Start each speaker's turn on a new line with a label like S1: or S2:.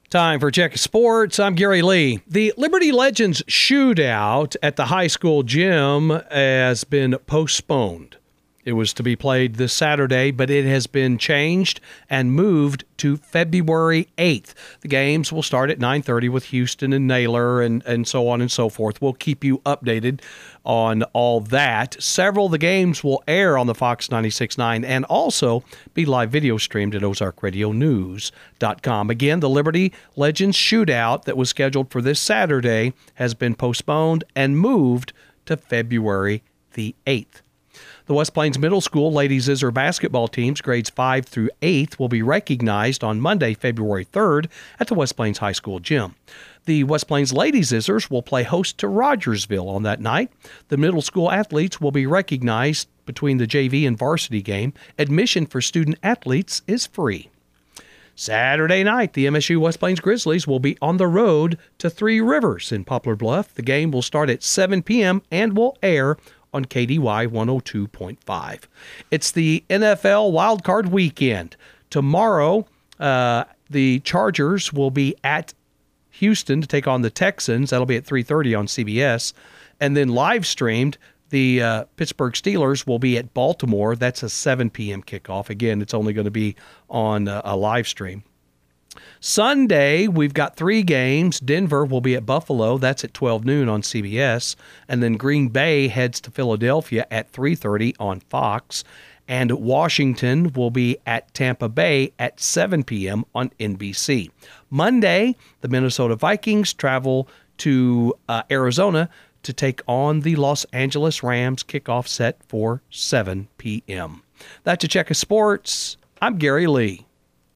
S1: Time for Check of Sports. I'm Gary Lee. The Liberty Legends shootout at the high school gym has been postponed. It was to be played this Saturday, but it has been changed and moved to February 8th. The games will start at 9:30 with Houston and Naylor and so on and so forth. We'll keep you updated on all that. Several of the games will air on the Fox 96.9 and also be live video streamed at OzarkRadioNews.com. Again, the Liberty Legends shootout that was scheduled for this Saturday has been postponed and moved to February the 8th. The West Plains Middle School Ladies Izzard basketball teams, grades 5 through 8th, will be recognized on Monday, February 3rd at the West Plains High School gym. The West Plains Ladies Izzards will play host to Rogersville on that night. The middle school athletes will be recognized between the JV and varsity game. Admission for student athletes is free. Saturday night, the MSU West Plains Grizzlies will be on the road to Three Rivers in Poplar Bluff. The game will start at 7 p.m. and will air on KDY 102.5. It's the NFL wildcard weekend. Tomorrow, the Chargers will be at Houston to take on the Texans. That'll be at 3:30 on CBS. And then live streamed, the Pittsburgh Steelers will be at Baltimore. That's a 7 p.m. kickoff. Again, it's only going to be on a live stream. Sunday, we've got 3 games. Denver will be at Buffalo. That's at 12 noon on CBS. And then Green Bay heads to Philadelphia at 3:30 on Fox. And Washington will be at Tampa Bay at 7 p.m. on NBC. Monday, the Minnesota Vikings travel to Arizona to take on the Los Angeles Rams. Kickoff set for 7 p.m. That's a Check of Sports. I'm Gary Lee.